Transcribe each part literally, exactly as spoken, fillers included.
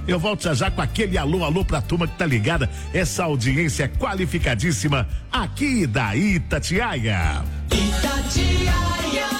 Eu volto já já com aquele alô, alô pra turma que tá ligada. Essa audiência é qualificadíssima aqui da Itatiaia. Itatiaia.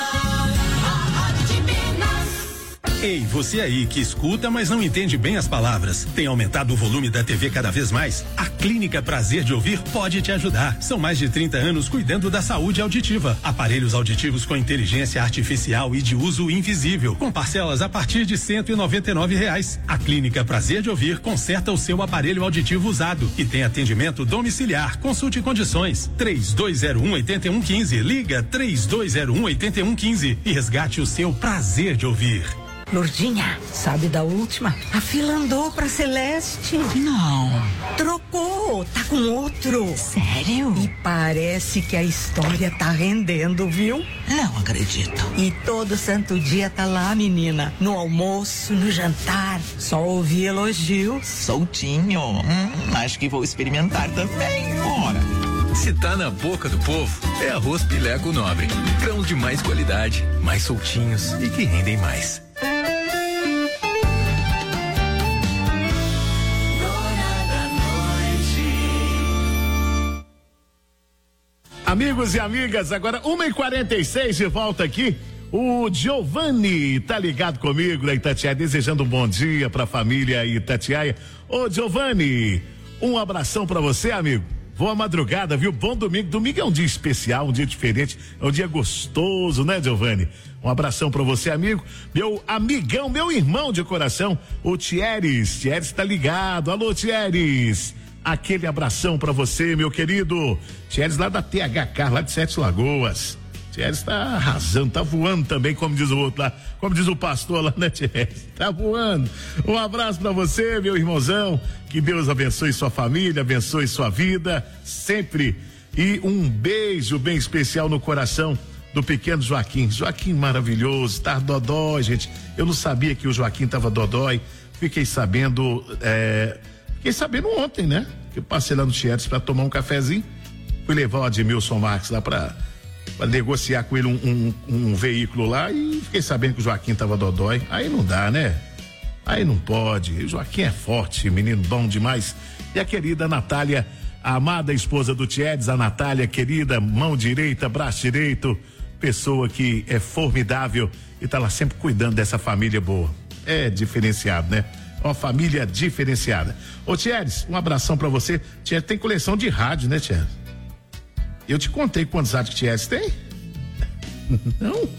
Ei, você aí que escuta, mas não entende bem as palavras. Tem aumentado o volume da T V cada vez mais? A Clínica Prazer de Ouvir pode te ajudar. São mais de trinta anos cuidando da saúde auditiva. Aparelhos auditivos com inteligência artificial e de uso invisível, com parcelas a partir de cento e noventa e nove reais. A Clínica Prazer de Ouvir conserta o seu aparelho auditivo usado e tem atendimento domiciliar. Consulte condições. três dois zero um, oito um um cinco. Liga três dois zero um, oito um um cinco e resgate o seu prazer de ouvir. Lourdinha, sabe da última? A fila andou pra Celeste. Não. Trocou, tá com outro. Sério? E parece que a história tá rendendo, viu? Não acredito. E todo santo dia tá lá, menina. No almoço, no jantar. Só ouvi elogios. Soltinho. Hum, acho que vou experimentar também. Bora. Se tá na boca do povo, é arroz Pileco Nobre. Grãos de mais qualidade, mais soltinhos e que rendem mais. Amigos e amigas, agora uma e quarenta e seis de volta aqui. O Giovanni tá ligado comigo da Itatiaia, desejando um bom dia pra família Itatiaia. Ô Giovanni, um abração pra você, amigo. Boa madrugada, viu? Bom domingo. Domingo é um dia especial, um dia diferente, é um dia gostoso, né, Giovanni? Um abração pra você, amigo. Meu amigão, meu irmão de coração, o Thieres. Thieres tá ligado. Alô, Thieres. Aquele abração pra você, meu querido. Thieres lá da T H K, lá de Sete Lagoas. Thieres tá arrasando, tá voando também, como diz o outro lá, como diz o pastor lá, né, Thieres? Tá voando. Um abraço pra você, meu irmãozão. Que Deus abençoe sua família, abençoe sua vida, sempre. E um beijo bem especial no coração do pequeno Joaquim. Joaquim maravilhoso, tá dodói, gente. Eu não sabia que o Joaquim tava dodói. Fiquei sabendo, é... Fiquei sabendo ontem, né? Que eu passei lá no Thieres pra tomar um cafezinho. Fui levar o Admilson Marques lá pra, pra negociar com ele um, um, um veículo lá e fiquei sabendo que o Joaquim tava dodói. Aí não dá, né? Aí não pode. O Joaquim é forte, menino bom demais. E a querida Natália, a amada esposa do Thieres, a Natália, querida, mão direita, braço direito, pessoa que é formidável e tá lá sempre cuidando dessa família boa. É diferenciado, né? Uma família diferenciada. Ô Thieres, um abração pra você. Thieres tem coleção de rádio, né, Thieres? Eu te contei quantos rádios que Thieres tem? Não?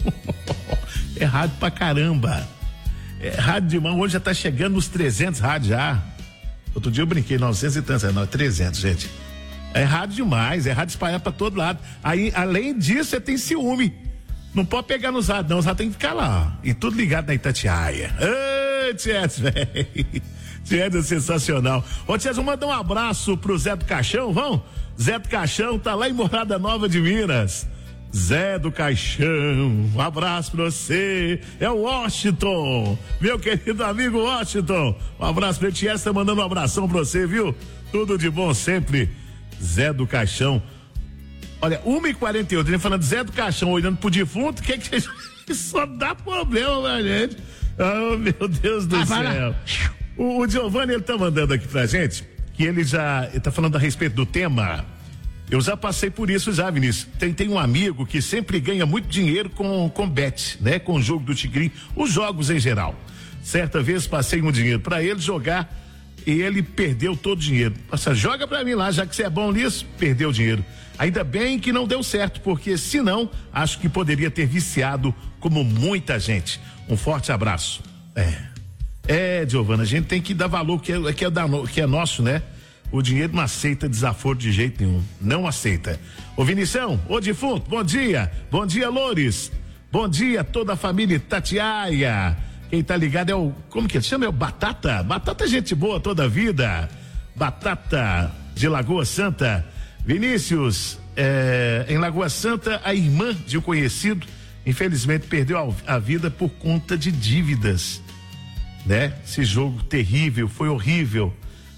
É rádio pra caramba. É rádio de mão, hoje já tá chegando nos trezentos rádios já. Outro dia eu brinquei, novecentos e tantos, não, é trezentos, gente. É rádio demais, é rádio espalhado pra todo lado. Aí, além disso, você tem ciúme. Não pode pegar nos rádios, não, os rádios tem que ficar lá. E tudo ligado na Itatiaia. Ô, Thieres, velho. Thieres é sensacional. Ô, Thieres, vamos mandar um abraço pro Zé do Caixão, vamos? Zé do Caixão tá lá em Morada Nova de Minas. Zé do Caixão, um abraço pra você. É o Washington, meu querido amigo Washington. Um abraço pra ele. Thieres tá mandando um abração pra você, viu? Tudo de bom sempre. Zé do Caixão. Olha, uma e quarenta e oito, ele falando Zé do Caixão, olhando pro defunto, que que só dá problema pra gente. Oh, meu Deus do ah, céu. O, o Giovanni, ele tá mandando aqui pra gente, que ele já, ele tá falando a respeito do tema. Eu já passei por isso já, Vinícius. Tem, tem um amigo que sempre ganha muito dinheiro com, com bet, né? Com o jogo do Tigrinho, os jogos em geral. Certa vez passei um dinheiro pra ele jogar e ele perdeu todo o dinheiro. Nossa, joga pra mim lá, já que você é bom nisso, perdeu o dinheiro. Ainda bem que não deu certo, porque senão acho que poderia ter viciado como muita gente. Um forte abraço. É, é, Giovana, a gente tem que dar valor que é, que é, da, que é nosso, né? O dinheiro não aceita desaforo de jeito nenhum, não aceita. Ô Vinição, ô defunto, bom dia, bom dia Loures, bom dia toda a família Itatiaia. Quem tá ligado é o, como que ele chama? É o Batata, Batata é gente boa toda a vida, Batata de Lagoa Santa. Vinícius, é, em Lagoa Santa, a irmã de um conhecido, infelizmente perdeu a, a vida por conta de dívidas, né? Esse jogo terrível, foi horrível.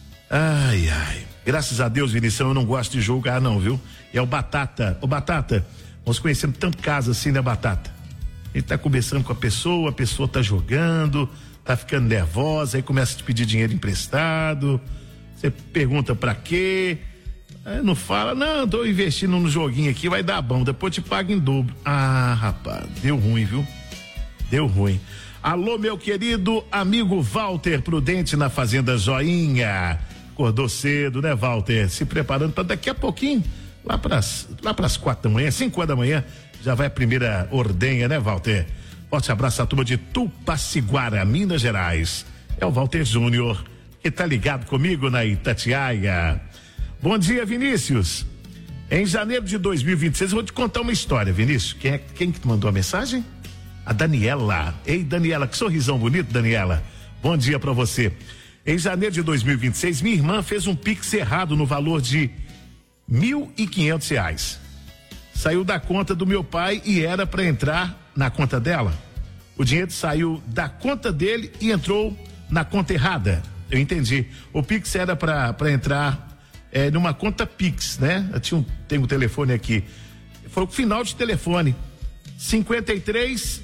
Ai, ai, graças a Deus, Vinição, eu não gosto de jogar não, viu? É o Batata, o Batata, nós conhecemos tanto caso assim, né, Batata? Ele tá conversando com a pessoa, a pessoa tá jogando, tá ficando nervosa, aí começa a te pedir dinheiro emprestado, você pergunta pra quê, aí não fala, não, tô investindo no joguinho aqui, vai dar bom, depois te paga em dobro. Ah, rapaz, deu ruim, viu? Deu ruim. Alô, meu querido amigo Walter Prudente na Fazenda Joinha. Acordou cedo, né, Walter? Se preparando para daqui a pouquinho, lá pras, lá pras quatro da manhã, cinco horas da manhã, já vai a primeira ordenha, né, Walter? Forte abraço à turma de Tupaciguara, Minas Gerais. É o Walter Júnior, que tá ligado comigo na Itatiaia. Bom dia, Vinícius. Em janeiro de dois mil e vinte e seis, eu vou te contar uma história, Vinícius. Quem é, quem que te mandou a mensagem? A Daniela. Ei, Daniela, que sorrisão bonito, Daniela. Bom dia pra você. Em janeiro de dois mil e vinte e seis, minha irmã fez um Pix errado no valor de mil e quinhentos reais. Saiu da conta do meu pai e era para entrar na conta dela. O dinheiro saiu da conta dele e entrou na conta errada. Eu entendi. O Pix era para entrar é, numa conta Pix, né? Eu tinha um, tem um telefone aqui. Foi o final de telefone. cinquenta e três,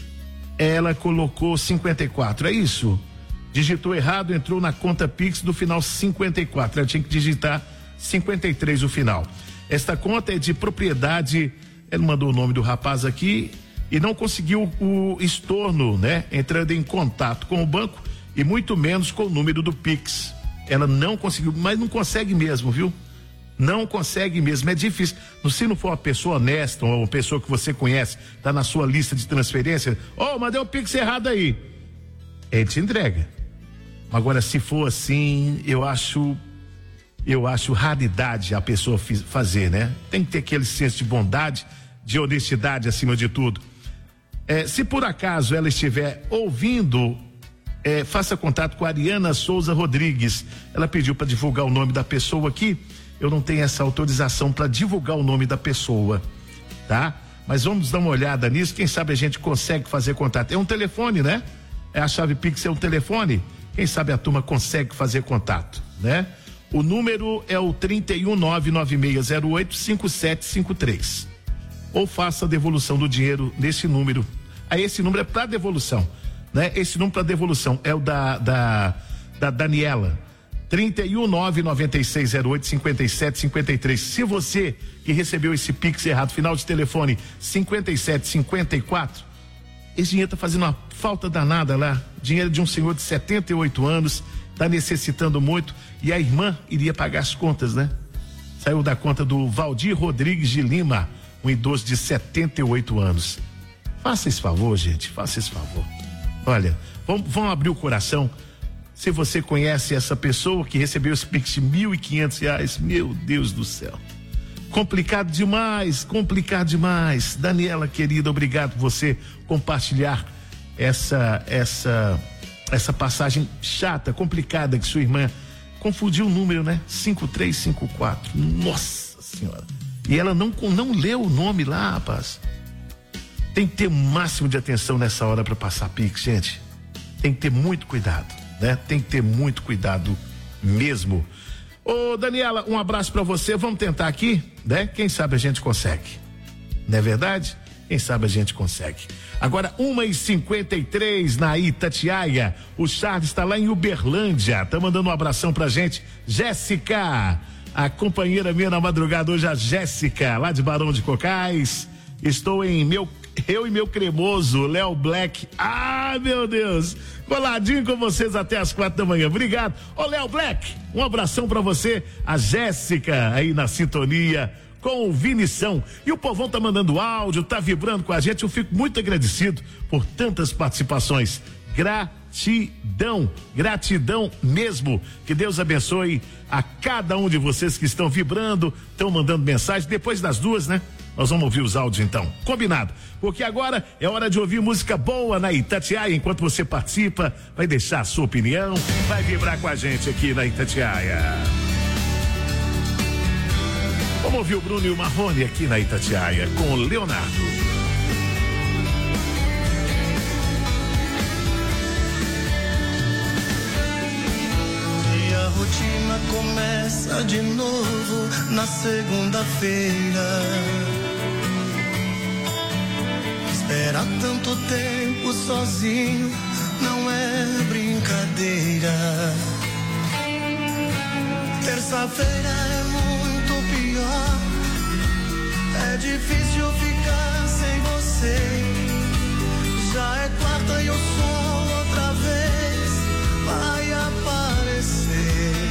ela colocou cinquenta e quatro, é isso? Digitou errado, entrou na conta Pix do final cinquenta e quatro. Ela tinha que digitar cinquenta e três o final. Esta conta é de propriedade, ele mandou o nome do rapaz aqui e não conseguiu o estorno, né? Entrando em contato com o banco e muito menos com o número do Pix. Ela não conseguiu, mas não consegue mesmo, viu? Não consegue mesmo, é difícil. Se não for uma pessoa honesta ou uma pessoa que você conhece, tá na sua lista de transferência, oh, mandei um Pix errado aí. Ele te entrega. Agora, se for assim, eu acho, eu acho raridade a pessoa fiz, fazer, né? Tem que ter aquele senso de bondade, de honestidade acima de tudo. É, se por acaso ela estiver ouvindo, é, faça contato com a Ariana Souza Rodrigues. Ela pediu para divulgar o nome da pessoa aqui. Eu não tenho essa autorização para divulgar o nome da pessoa, tá? Mas vamos dar uma olhada nisso, quem sabe a gente consegue fazer contato. É um telefone, né? É a chave Pix, é um telefone. Quem sabe a turma consegue fazer contato, né? O número é o trinta e um, nove nove seis zero oito, cinco sete cinco três. Ou faça a devolução do dinheiro nesse número. Aí esse número é para devolução, né? Esse número para devolução é o da, da, da Daniela. trinta e um, nove nove seis zero oito, cinco sete cinco três. Se você que recebeu esse Pix errado, final de telefone cinquenta e sete cinquenta e quatro, esse dinheiro tá fazendo uma falta danada lá. Dinheiro de um senhor de setenta e oito anos, tá necessitando muito, e a irmã iria pagar as contas, né? Saiu da conta do Valdir Rodrigues de Lima, um idoso de setenta e oito anos. Faça esse favor, gente, faça esse favor. Olha, vamos, vamos abrir o coração. Se você conhece essa pessoa que recebeu esse Pix de mil e quinhentos reais, meu Deus do céu. Complicado demais, complicado demais. Daniela, querida, obrigado por você compartilhar essa, essa, essa passagem chata, complicada que sua irmã confundiu o número, né? cinco três cinco quatro. Nossa Senhora. E ela não, não leu o nome lá, rapaz. Tem que ter o máximo de atenção nessa hora para passar Pix, gente. Tem que ter muito cuidado. Né? Tem que ter muito cuidado mesmo. Ô Daniela, um abraço pra você, vamos tentar aqui, né? Quem sabe a gente consegue, não é verdade? Quem sabe a gente consegue. Agora, uma e cinquenta e três na Itatiaia, o Charles está lá em Uberlândia, tá mandando um abração pra gente. Jéssica, a companheira minha na madrugada hoje, a Jéssica, lá de Barão de Cocais. Estou em meu, eu e meu cremoso, Léo Black. Ah, meu Deus! Coladinho com vocês até as quatro da manhã. Obrigado. Ô, Léo Black, um abração pra você. A Jéssica aí na sintonia com o Vinição. E o povão tá mandando áudio, tá vibrando com a gente. Eu fico muito agradecido por tantas participações. Gratidão, gratidão mesmo. Que Deus abençoe a cada um de vocês que estão vibrando, estão mandando mensagem. Depois das duas, né? Nós vamos ouvir os áudios então, combinado, porque agora é hora de ouvir música boa na Itatiaia. Enquanto você participa, vai deixar a sua opinião, vai vibrar com a gente aqui na Itatiaia. Vamos ouvir o Bruno e o Marrone aqui na Itatiaia com o Leonardo. E a rotina começa de novo na segunda-feira. Esperar tanto tempo sozinho não é brincadeira. Terça-feira é muito pior. É difícil ficar sem você. Já é quarta e o sol outra vez vai aparecer.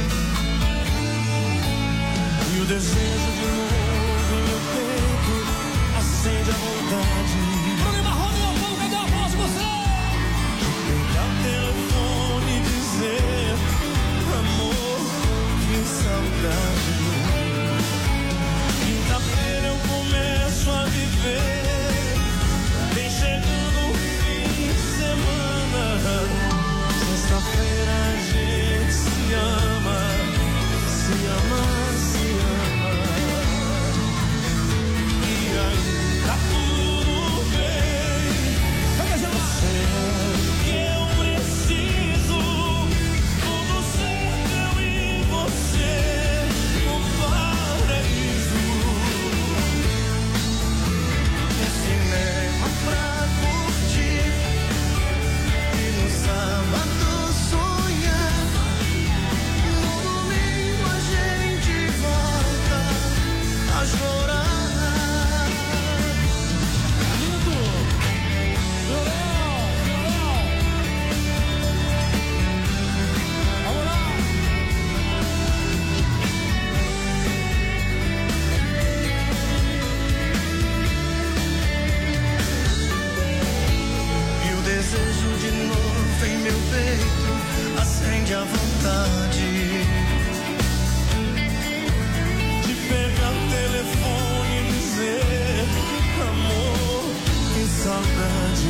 E o desejo de novo no meu peito acende a vontade. Programa Romeu, vamos pegar a voz de você. Pegar o telefone e dizer: amor, que saudade. Quinta-feira eu começo a viver. Vem chegando o fim de semana. Sexta-feira a gente se ama. Se ama, se ama. E aí tá tudo bem. Você é o que eu preciso. Tudo certo, eu e você no paraíso. É cinema pra curtir e no sábado sonhar. No domingo a gente volta a chorar. E o desejo de novo em meu peito acende a vontade de pegar o telefone e dizer: amor, que saudade.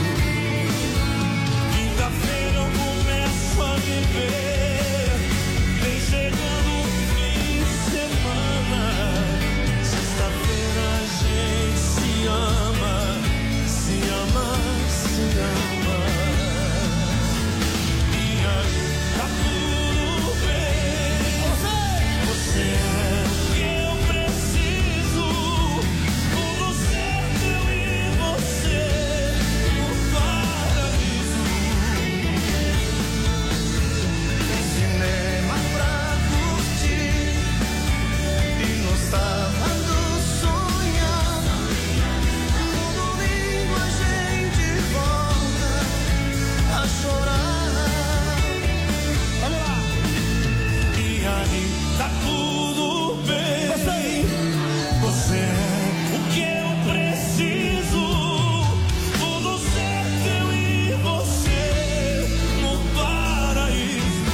Quinta-feira eu começo a viver. Vem chegando o fim de semana. Sexta-feira a gente se ama. Se ama, se ama. E aí tá tudo bem. Você é o que eu preciso. Tudo certo, eu e você no paraíso. Tem cinema pra curtir e no sábado sonhar. No domingo a gente volta a chorar. Vamos lá! E aí tá tudo bem. Você é o que eu preciso. Tudo certo, eu e você no paraíso.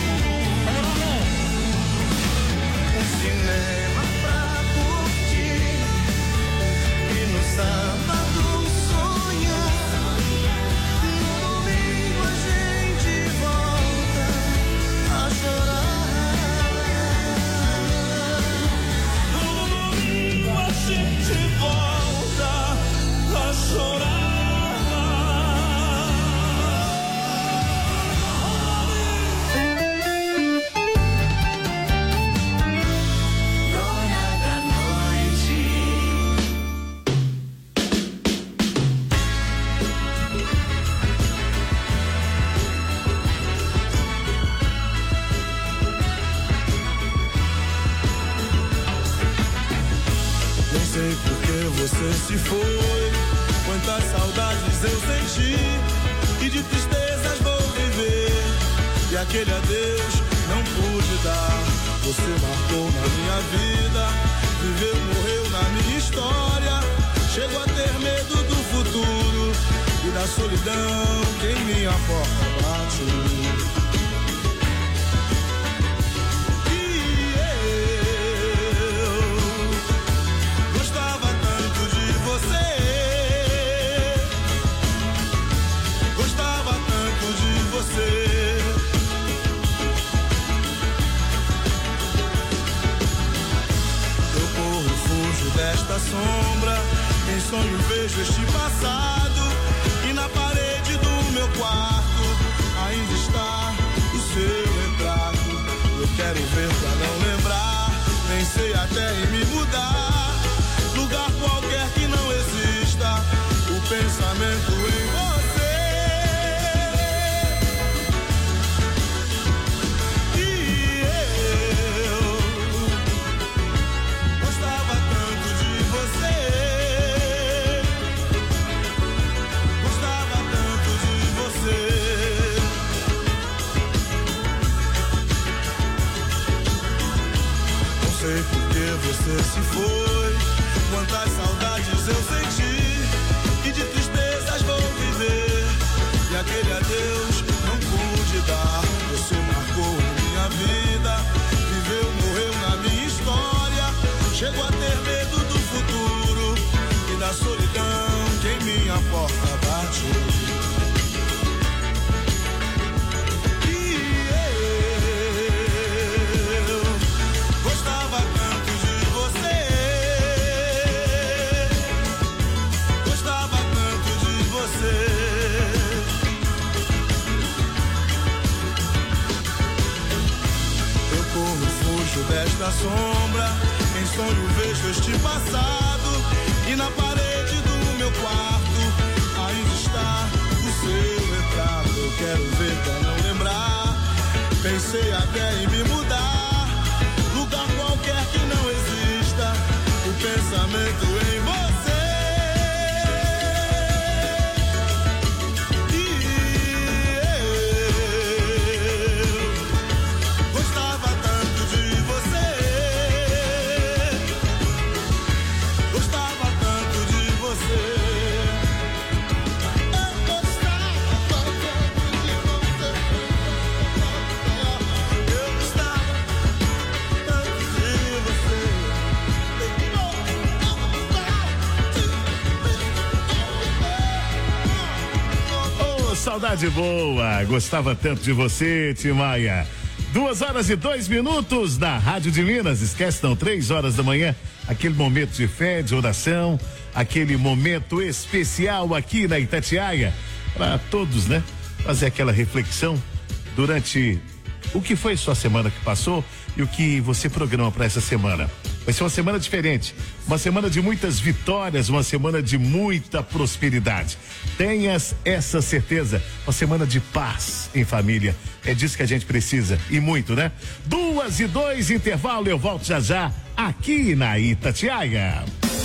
Um cinema pra curtir e no sábado sonhar. No domingo a gente volta a chorar. No domingo a gente volta a chorar. Dona da noite. Nem sei por que você se foi. Quantas saudades eu senti e de tristezas vou viver. E aquele adeus não pude dar. Você marcou na minha vida. Viveu, morreu na minha história. Chego a ter medo do futuro e da solidão que em minha porta bate. E eu gostava tanto de você. Gostava tanto de você. Eu corro, fujo desta sombra. Em sonho vejo este passado. E na parede do meu quarto ainda está o seu retrato. Eu quero ver pra não lembrar. Pensei até em me mudar. Lugar qualquer que não exista o pensamento em você. você se foi. Quantas saudades eu senti e de tristezas vou viver. E aquele adeus não pude dar. Você marcou minha vida, viveu, morreu na minha história. Chego a ter medo do futuro e da solidão que em minha porta bate. Desta sombra, em sonho vejo este passado, e na parede do meu quarto ainda está o seu retrato. Eu quero ver pra não lembrar, pensei até em me mudar, lugar qualquer que não exista, o pensamento em você. Saudade boa, gostava tanto de você, Tim Maia. Duas horas e dois minutos na Rádio de Minas. Esquece não, três horas da manhã, aquele momento de fé, de oração, aquele momento especial aqui na Itatiaia, para todos, né? Fazer aquela reflexão durante o que foi sua semana que passou e o que você programa para essa semana. Vai ser uma semana diferente, uma semana de muitas vitórias, uma semana de muita prosperidade. Tenhas essa certeza, uma semana de paz em família. É disso que a gente precisa, e muito, né? Duas e dois, intervalo, eu volto já já aqui na Itatiaia.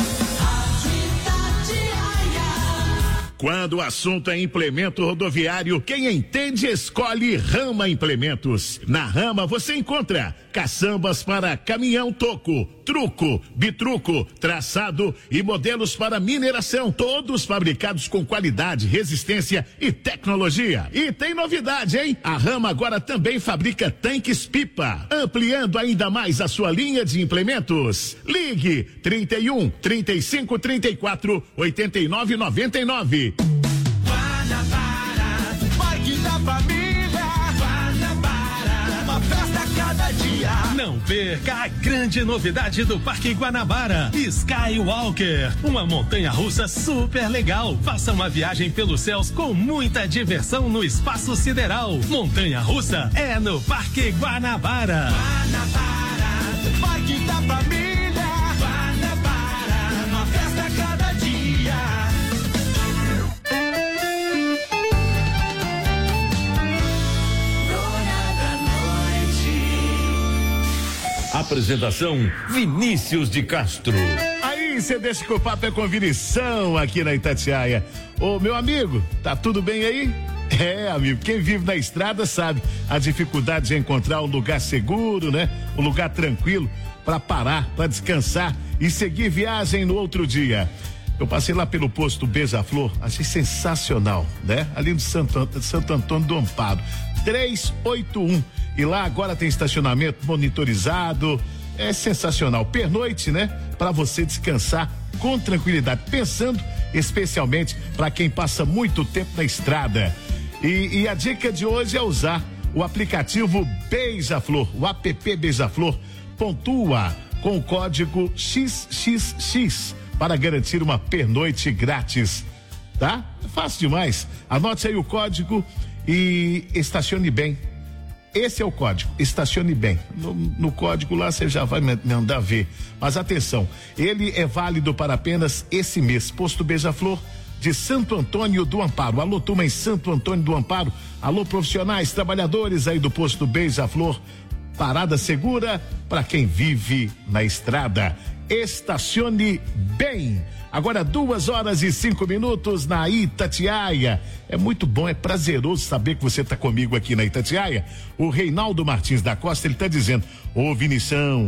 Quando o assunto é implemento rodoviário, quem entende escolhe Rama Implementos. Na Rama você encontra caçambas para caminhão toco, truco, bitruco, traçado e modelos para mineração, todos fabricados com qualidade, resistência e tecnologia. E tem novidade, hein? A Rama agora também fabrica tanques pipa, ampliando ainda mais a sua linha de implementos. Ligue trinta e um, trinta e cinco, trinta e quatro, oitenta e nove, noventa e nove. Guanabara, Parque da Família. Guanabara, uma festa a cada dia. Não perca a grande novidade do Parque Guanabara, Skywalker, uma montanha-russa super legal. Faça uma viagem pelos céus com muita diversão no espaço sideral. Montanha-russa é no Parque Guanabara. Guanabara, Parque da Família. Guanabara, uma festa a cada dia. Apresentação Vinícius de Castro. Aí você deixa que o papo é com Vinição aqui na Itatiaia. Ô meu amigo, tá tudo bem aí? É, amigo, quem vive na estrada sabe a dificuldade de encontrar um lugar seguro, né? Um lugar tranquilo para parar, para descansar e seguir viagem no outro dia. Eu passei lá pelo posto Beija-Flor, achei sensacional, né? Ali no Santo, Santo Antônio do Amparo, trezentos e oitenta e um. E lá agora tem estacionamento monitorizado, é sensacional. Pernoite, né? Para você descansar com tranquilidade, pensando especialmente para quem passa muito tempo na estrada. E, e a dica de hoje é usar o aplicativo Beija-Flor, o app Beija-Flor. Pontua com o código X X X para garantir uma pernoite grátis, tá? É fácil demais. Anote aí o código e estacione bem. Esse é o código, estacione bem. No, no código lá você já vai mandar ver. Mas atenção, ele é válido para apenas esse mês. Posto Beija-Flor de Santo Antônio do Amparo. Alô, turma em Santo Antônio do Amparo. Alô, profissionais, trabalhadores aí do posto Beija-Flor. Parada segura para quem vive na estrada. Estacione bem. Agora duas horas e cinco minutos na Itatiaia. É muito bom, é prazeroso saber que você está comigo aqui na Itatiaia. O Reinaldo Martins da Costa, ele está dizendo: ô Vinição,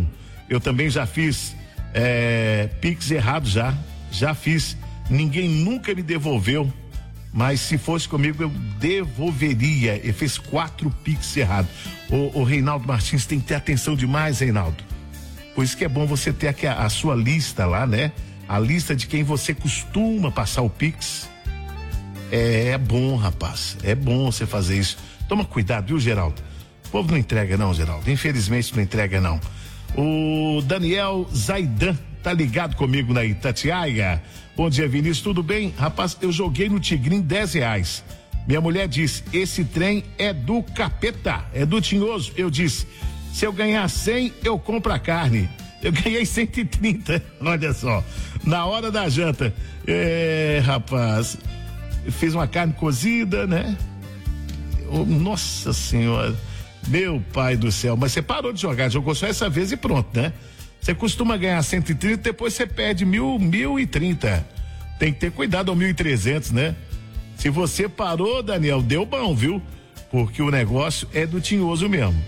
Eu também já fiz é, Pix errado já, já fiz. Ninguém nunca me devolveu, mas se fosse comigo eu devolveria. Eu fiz quatro Pix errados. O, o Reinaldo Martins tem que ter atenção demais, Reinaldo. Por isso que é bom você ter aqui a, a sua lista lá, né? A lista de quem você costuma passar o Pix. É, é bom, rapaz. É bom você fazer isso. Toma cuidado, viu, Geraldo? O povo não entrega não, Geraldo. Infelizmente não entrega não. O Daniel Zaidan tá ligado comigo na Itatiaia. Bom dia, Vinícius, tudo bem? Rapaz, eu joguei no Tigrinho dez reais. Minha mulher disse, esse trem é do capeta, é do tinhoso. Eu disse, se eu ganhar cem, eu compro a carne. Eu ganhei cento e trinta, olha só, na hora da janta. É, rapaz, eu fiz uma carne cozida, né? Oh, nossa senhora, meu pai do céu, mas você parou de jogar, jogou só essa vez e pronto, né? Você costuma ganhar cento e trinta, depois você perde mil, mil e trinta. Tem que ter cuidado ao mil e trezentos, né? Se você parou, Daniel, deu bom, viu? Porque o negócio é do tinhoso mesmo.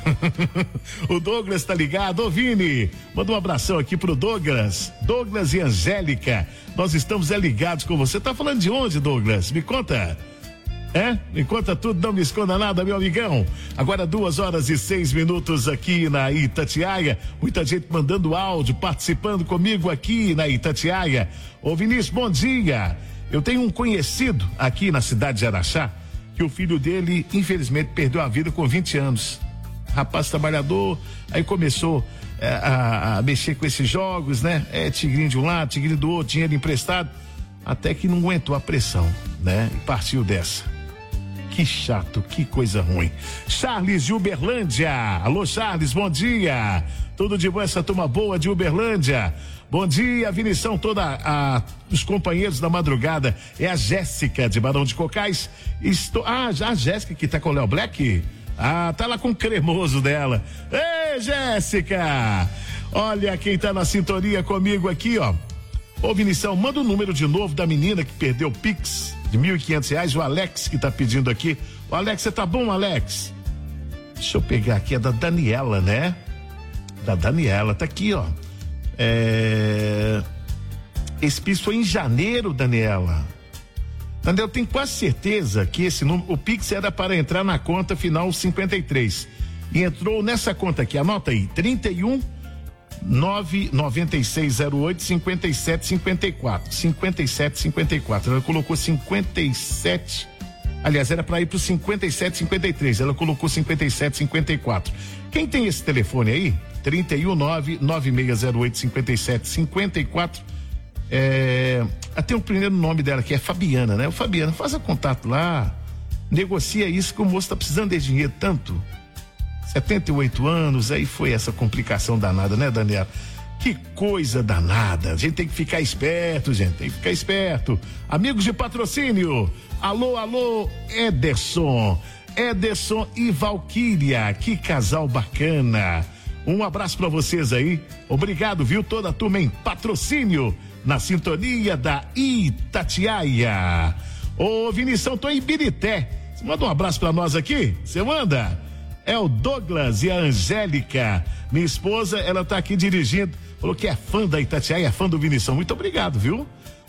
O Douglas tá ligado, ô Vini, manda um abração aqui pro Douglas, Douglas e Angélica, nós estamos é ligados com você. Tá falando de onde, Douglas? Me conta. É? Me conta tudo, não me esconda nada, meu amigão. Agora duas horas e seis minutos aqui na Itatiaia. Muita gente mandando áudio, participando comigo aqui na Itatiaia. Ô Vinícius, bom dia. Eu tenho um conhecido aqui na cidade de Araxá, que o filho dele, infelizmente, perdeu a vida com vinte anos. Rapaz trabalhador, aí começou é, a, a mexer com esses jogos, né? É tigrinho de um lado, tigrinho do outro, dinheiro emprestado, até que não aguentou a pressão, né? E partiu dessa. Que chato, que coisa ruim. Charles de Uberlândia. Alô, Charles, bom dia. Tudo de bom, essa turma boa de Uberlândia. Bom dia, Vinição, toda a, os companheiros da madrugada. É a Jéssica de Barão de Cocais. Estou, ah, já a Jéssica que tá com o Léo Black? Ah, tá lá com o cremoso dela. Ei, Jéssica! Olha quem tá na sintonia comigo aqui, ó. Ô, Vinição, manda o número de novo da menina que perdeu o Pix de mil e quinhentos reais, o Alex que tá pedindo aqui. O Alex, você tá bom, Alex? Deixa eu pegar aqui, é da Daniela, né? Da Daniela, tá aqui, ó. É... Esse Pix foi em janeiro, Daniela. Daniel, eu tenho quase certeza que esse número, o Pix era para entrar na conta final cinquenta e três. E entrou nessa conta aqui, anota aí, trinta e um, nove nove seis zero oito, cinquenta e sete cinquenta e quatro. cinquenta e sete cinquenta e quatro. Ela colocou cinquenta e sete. Aliás, era para ir para o cinquenta e sete cinquenta e três. Ela colocou cinquenta e sete cinquenta e quatro. Quem tem esse telefone aí? trinta e um, nove nove seis zero oito, cinquenta e sete cinquenta e quatro. É, até o primeiro nome dela que é Fabiana, né? O Fabiana, faça contato lá, negocia isso que o moço tá precisando de dinheiro tanto. setenta e oito anos, aí foi essa complicação danada, né, Daniela? Que coisa danada. A gente tem que ficar esperto, gente, tem que ficar esperto. Amigos de patrocínio, alô, alô, Ederson, Ederson e Valquíria, que casal bacana. Um abraço pra vocês aí. Obrigado, viu? Toda a turma em patrocínio, na sintonia da Itatiaia. Ô, Vinição, tô em Birité. Você manda um abraço pra nós aqui? Você manda? É o Douglas e a Angélica. Minha esposa, ela tá aqui dirigindo. Falou que é fã da Itatiaia, é fã do Vinição. Muito obrigado, viu?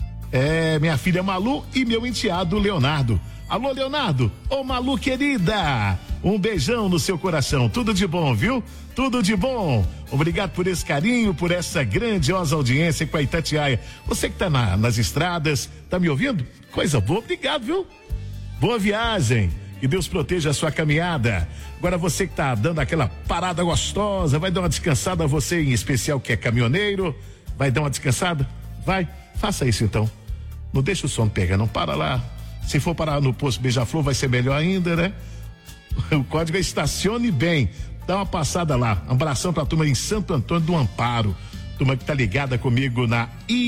É minha filha Malu e meu enteado Leonardo. Alô, Leonardo. Ô, Malu querida. Um beijão no seu coração. Tudo de bom, viu? Tudo de bom. Obrigado por esse carinho, por essa grandiosa audiência com a Itatiaia. Você que tá na, nas estradas, tá me ouvindo? Coisa boa, obrigado, viu? Boa viagem. Que Deus proteja a sua caminhada. Agora você que tá dando aquela parada gostosa, vai dar uma descansada, você em especial que é caminhoneiro, vai dar uma descansada? Vai, faça isso então. Não deixa o sono pegar, não para lá. Se for parar no posto Beija-Flor, vai ser melhor ainda, né? O código é estacione bem. Dá uma passada lá. Um abração pra turma em Santo Antônio do Amparo. Turma que tá ligada comigo na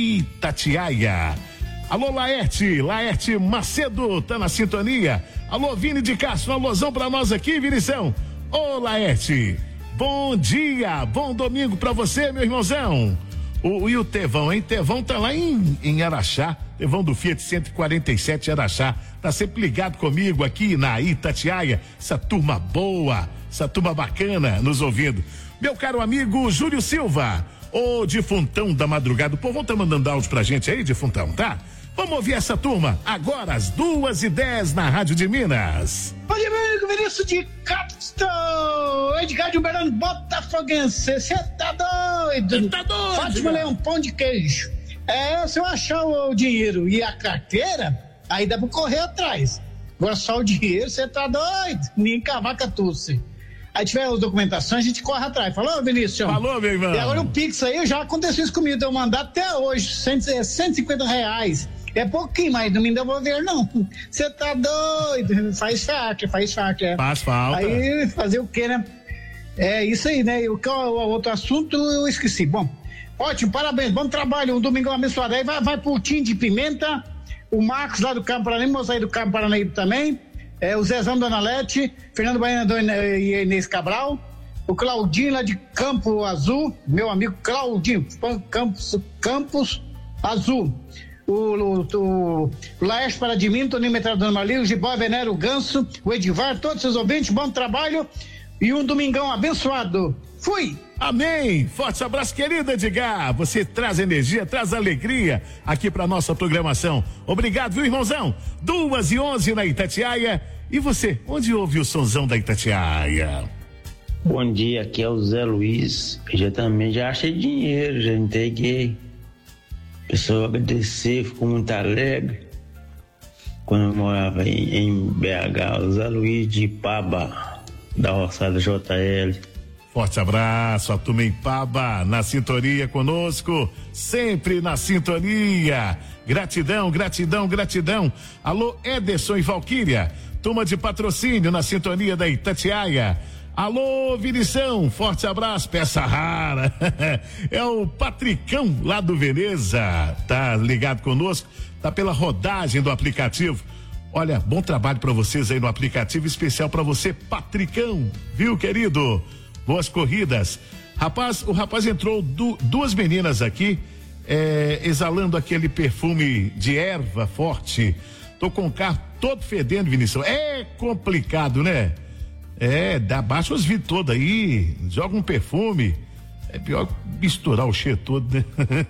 Itatiaia. Alô, Laerte, Laerte Macedo, tá na sintonia. Alô, Vini de Castro, um alôzão pra nós aqui, Vinição. Ô, Laerte, bom dia, bom domingo pra você, meu irmãozão. O, e o Tevão, hein? Tevão tá lá em, em Araxá, Tevão do Fiat cento e quarenta e sete Araxá, tá sempre ligado comigo aqui na Itatiaia, essa turma boa, essa turma bacana nos ouvindo. Meu caro amigo Júlio Silva, o defuntão da madrugada. O povo tá mandando áudio pra gente aí, defuntão, tá? Vamos ouvir essa turma agora às duas e dez na Rádio de Minas. Bom dia, meu amigo Vinícius de Castro, Edgar de Uberlândia, Botafoguense, você tá doido? Cê tá doido? Fátima Leão, pão de queijo. É, se eu achar o dinheiro e a carteira, aí dá pra correr atrás. Agora só o dinheiro, você tá doido? Nem cavaca tusse. Aí tiver as documentações, a gente corre atrás. Falou, Vinícius? Falou, meu irmão. E agora o Pix aí, já aconteceu isso comigo, eu mandar até hoje, cento e cinquenta reais. É pouquinho, mas não me devolver, não. Você tá doido? Faz falta, faz falta. Faz falta. Aí, fazer o quê, né? É isso aí, né? O, o outro assunto eu esqueci. Bom, ótimo, parabéns, bom trabalho. Um domingão abençoado. Aí vai, vai pro Tim de Pimenta, o Marcos lá do Campo Paranaíba, moça aí do Campo Paranaíba também, é, o Zezão Dona Lete, Fernando Baiana e Inês Cabral, o Claudinho lá de Campo Azul, meu amigo Claudinho, Campos, Campos Azul. O, o, o Laércio Paradimim, Toninho Metralha Dona Maria, o Gibó Venero, o Ganso, o Edivar, todos os seus ouvintes, bom trabalho e um domingão abençoado. Fui! Amém! Forte abraço, querido Edgar. Você traz energia, traz alegria aqui pra nossa programação. Obrigado, viu, irmãozão? Duas e onze na Itatiaia. E você, onde ouve o sonzão da Itatiaia? Bom dia, aqui é o Zé Luiz. Eu já também já achei dinheiro, já entreguei. Pessoal, agradecer, ficou muito alegre. Quando eu morava em, em B H, o Zé Luiz de Paba, da roçada J L. Forte abraço, a turma em Paba, na sintonia conosco, sempre na sintonia. Gratidão, gratidão, gratidão. Alô, Ederson e Valquíria, turma de patrocínio na sintonia da Itatiaia. Alô, Vinição, forte abraço, peça rara. É o Patricão lá do Veneza, tá ligado conosco, tá pela rodagem do aplicativo. Olha, bom trabalho pra vocês aí no aplicativo, especial pra você, Patricão, viu, querido? Boas corridas. Rapaz, o rapaz entrou du, duas meninas aqui, é, exalando aquele perfume de erva forte. Tô com o carro todo fedendo, Vinição. É complicado, né? É, dá baixa os vidros todos aí, joga um perfume. É pior misturar o cheiro todo, né?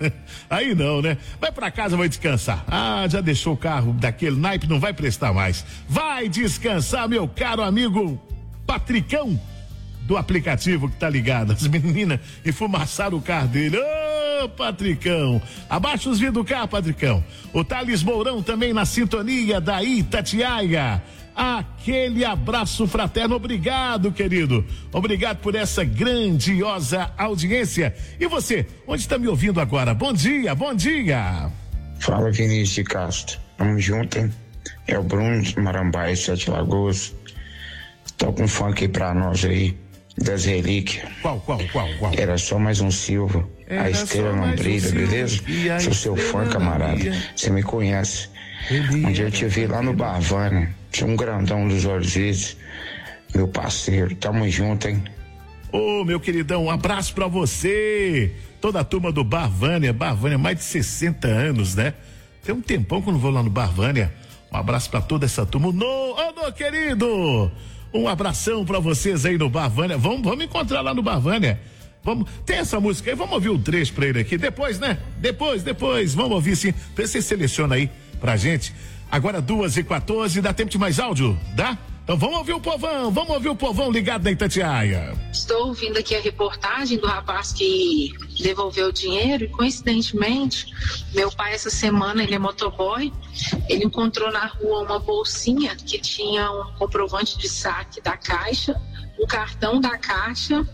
Aí não, né? Vai pra casa, vai descansar. Ah, já deixou o carro daquele naipe, não vai prestar mais. Vai descansar, meu caro amigo Patricão, do aplicativo que tá ligado. As meninas enfumaçaram o carro dele. Ô, oh, Patricão, abaixa os vidros do carro, Patricão. O Thales Mourão também na sintonia da Itatiaia. Aquele abraço fraterno, obrigado, querido. Obrigado por essa grandiosa audiência. E você, onde está me ouvindo agora? Bom dia, bom dia. Fala, Vinícius de Castro. Vamos junto, hein? É o Bruno de Marambaia, Sete Lagoas. Toca um funk aí pra nós aí, das relíquias. Qual, qual, qual, qual? Era só mais um Silva. Era a estrela não brilha, um beleza? Sou seu fã, camarada. Você me conhece. Um dia eu te vi lá no Barvana. Tinha um grandão dos olhos verdes. Meu parceiro, tamo junto, hein? Ô, oh, meu queridão, um abraço pra você. Toda a turma do Barvânia. Barvânia, mais de sessenta anos, né? Tem um tempão que eu não vou lá no Barvânia. Um abraço pra toda essa turma. Ô, oh, meu querido! Um abração pra vocês aí no Barvânia. Vamos, vamos encontrar lá no Barvânia. Vamos, tem essa música aí, vamos ouvir um trecho pra ele aqui. Depois, né? Depois, depois, vamos ouvir sim. Você seleciona aí pra gente. Agora duas e quatorze, dá tempo de mais áudio? Dá? Então vamos ouvir o povão, vamos ouvir o povão ligado na Itatiaia. Estou ouvindo aqui a reportagem do rapaz que devolveu o dinheiro e, coincidentemente, meu pai essa semana, ele é motoboy, ele encontrou na rua uma bolsinha que tinha um comprovante de saque da Caixa, um cartão da Caixa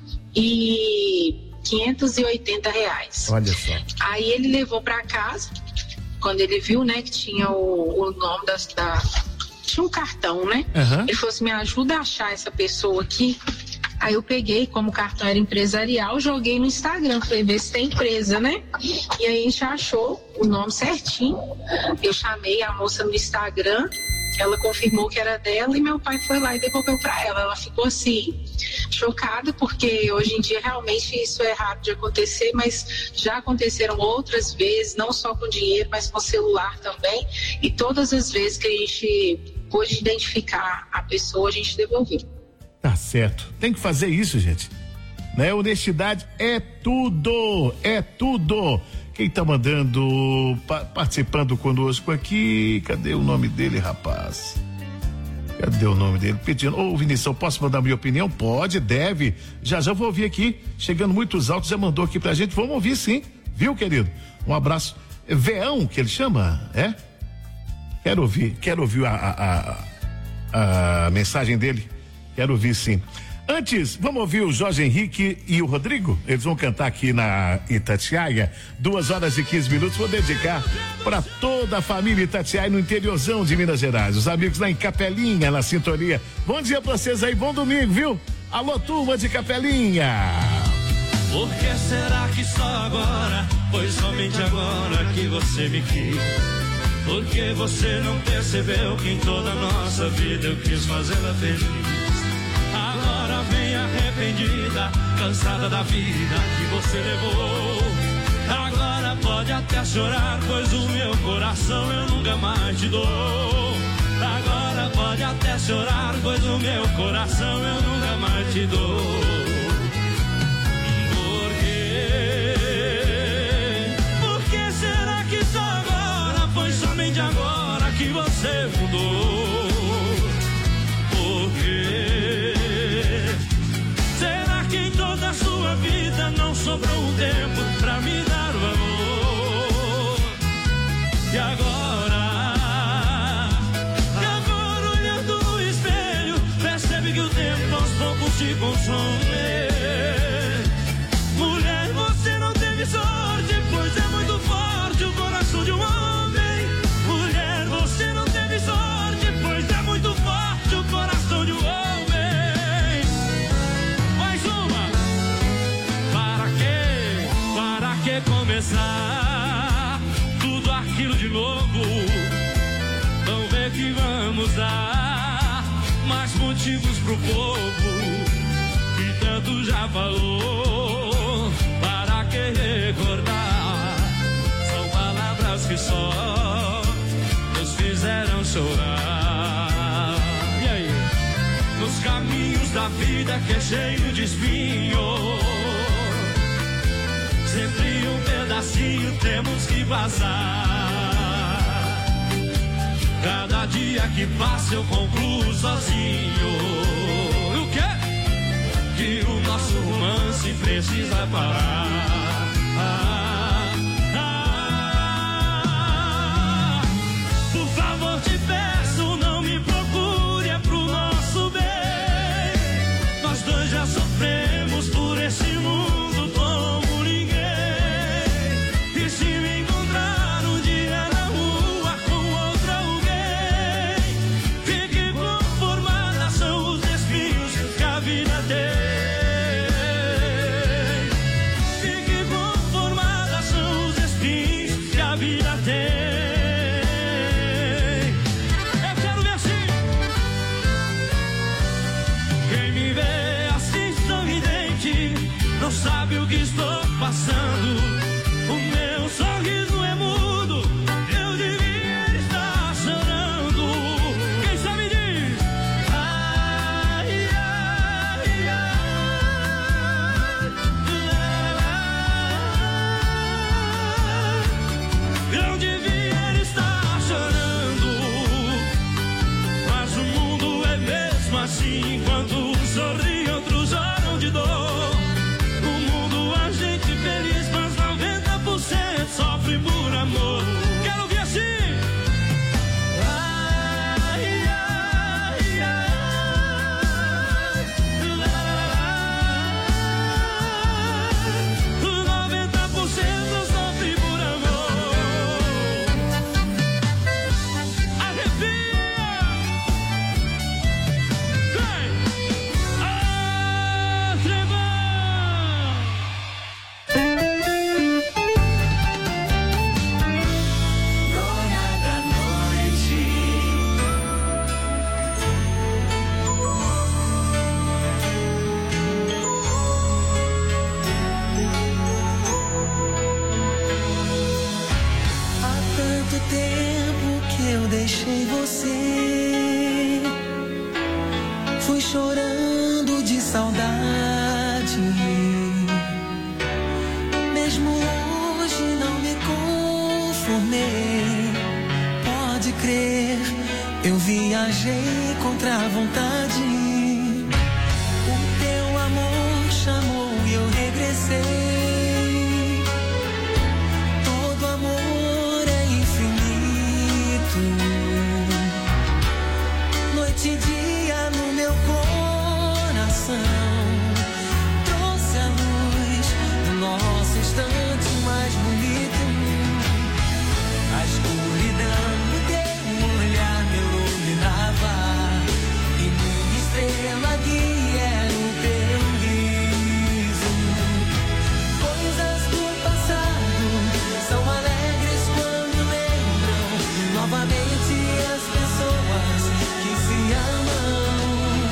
e quinhentos e oitenta reais. Olha só. Aí ele levou para casa, quando ele viu, né, que tinha o, o nome das, da... Tinha um cartão, né? Uhum. Ele falou assim, me ajuda a achar essa pessoa aqui. Aí eu peguei, como o cartão era empresarial, joguei no Instagram, falei, ver se tem empresa, né? E aí a gente achou o nome certinho. Eu chamei a moça no Instagram, ela confirmou que era dela e meu pai foi lá e devolveu para ela. Ela ficou assim, chocada, porque hoje em dia realmente isso é raro de acontecer, mas já aconteceram outras vezes, não só com dinheiro, mas com celular também. E todas as vezes que a gente pôde identificar a pessoa, a gente devolveu. Tá certo. Tem que fazer isso, gente. Né? Honestidade é tudo, é tudo. Quem tá mandando, pa- participando conosco aqui, cadê o nome dele, rapaz? Cadê o nome dele? Pedindo, ô Vinicius, posso mandar minha opinião? Pode, deve. Já já vou ouvir aqui, chegando muitos altos, já mandou aqui pra gente, vamos ouvir sim, viu, querido? Um abraço. Veão, que ele chama, é? Quero ouvir, quero ouvir a, a, a, a mensagem dele, quero ouvir sim. Antes, vamos ouvir o Jorge Henrique e o Rodrigo? Eles vão cantar aqui na Itatiaia, duas horas e quinze minutos. Vou dedicar para toda a família Itatiaia no interiorzão de Minas Gerais. Os amigos lá em Capelinha, na sintonia. Bom dia pra vocês aí, bom domingo, viu? Alô, turma de Capelinha. Por que será que só agora, foi somente agora que você me quis? Por que você não percebeu que em toda a nossa vida eu quis fazê-la feliz? Agora vem arrependida, cansada da vida que você levou. Agora pode até chorar, pois o meu coração eu nunca mais te dou. Agora pode até chorar, pois o meu coração eu nunca mais te dou. Por quê? Por que será que só agora, foi somente agora que você mudou? Por quê? Da sua vida não sobrou um tempo pra me dar o amor. E agora, e agora olhando no espelho, percebe que o tempo aos poucos te consome. Mulher, você não teve sorte, pois é muito forte o coração de um homem. Mulher, você não teve sorte, pois é muito forte o coração de um homem. Começar tudo aquilo de novo. Vamos ver que vamos dar mais motivos pro povo que tanto já falou. Para que recordar? São palavras que só nos fizeram chorar. E aí? Nos caminhos da vida que é cheio de espinhos, sempre um pedacinho temos que passar. Cada dia que passa eu concluo sozinho. O quê? Que o nosso romance precisa parar. Ah, ah, por favor te peço, não me procure, é pro nosso bem. Nós dois já sofremos por esse mundo. Sabe o que estou passando? O meu sorriso é mudo, eu devia estar chorando. Quem sabe diz? Ai, ai, ai, eu devia estar chorando, mas o mundo é mesmo assim. Enquanto um sorri, outros choram de dor. Feliz, mas noventa por cento sofre por amor. Quero ouvir assim. Ai, ai, ai, noventa por cento sofre por amor. Arrepia. Vem. Ah, tremor. Deixei você, fui chorando de saudade. Mesmo hoje não me conformei. Pode crer, eu viajei contra a vontade. O teu amor chamou e eu regressei. Todo amor é infinito. Noite e dia no meu coração. Trouxe a luz do nosso instante mais bonito. A escuridão do teu olhar me iluminava. E minha estrela guia era o teu riso. Coisas do passado são alegres quando lembram novamente as pessoas que se amam.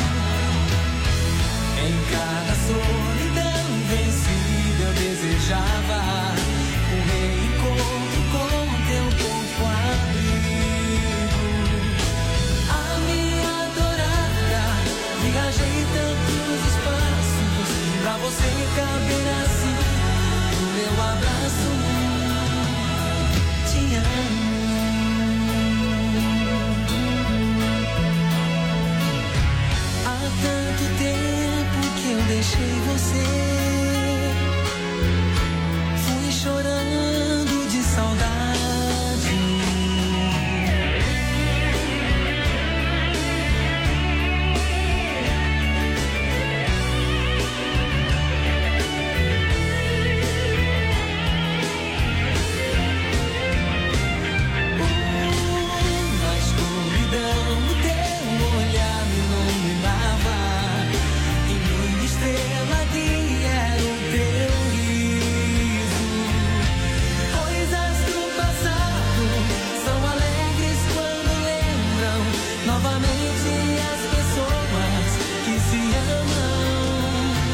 Em cada solidão vencida eu desejava um reencontro com teu corpo abrigo. A minha adorada, viajei tantos espaços pra você caber assim no meu abraço. Te amo. Há tanto tempo que eu deixei você. Fui chorando de saudade. Na escuridão o teu olhar me iluminava. E minha estrela guia era o teu riso. Coisas do passado são alegres quando lembram novamente as pessoas que se amam.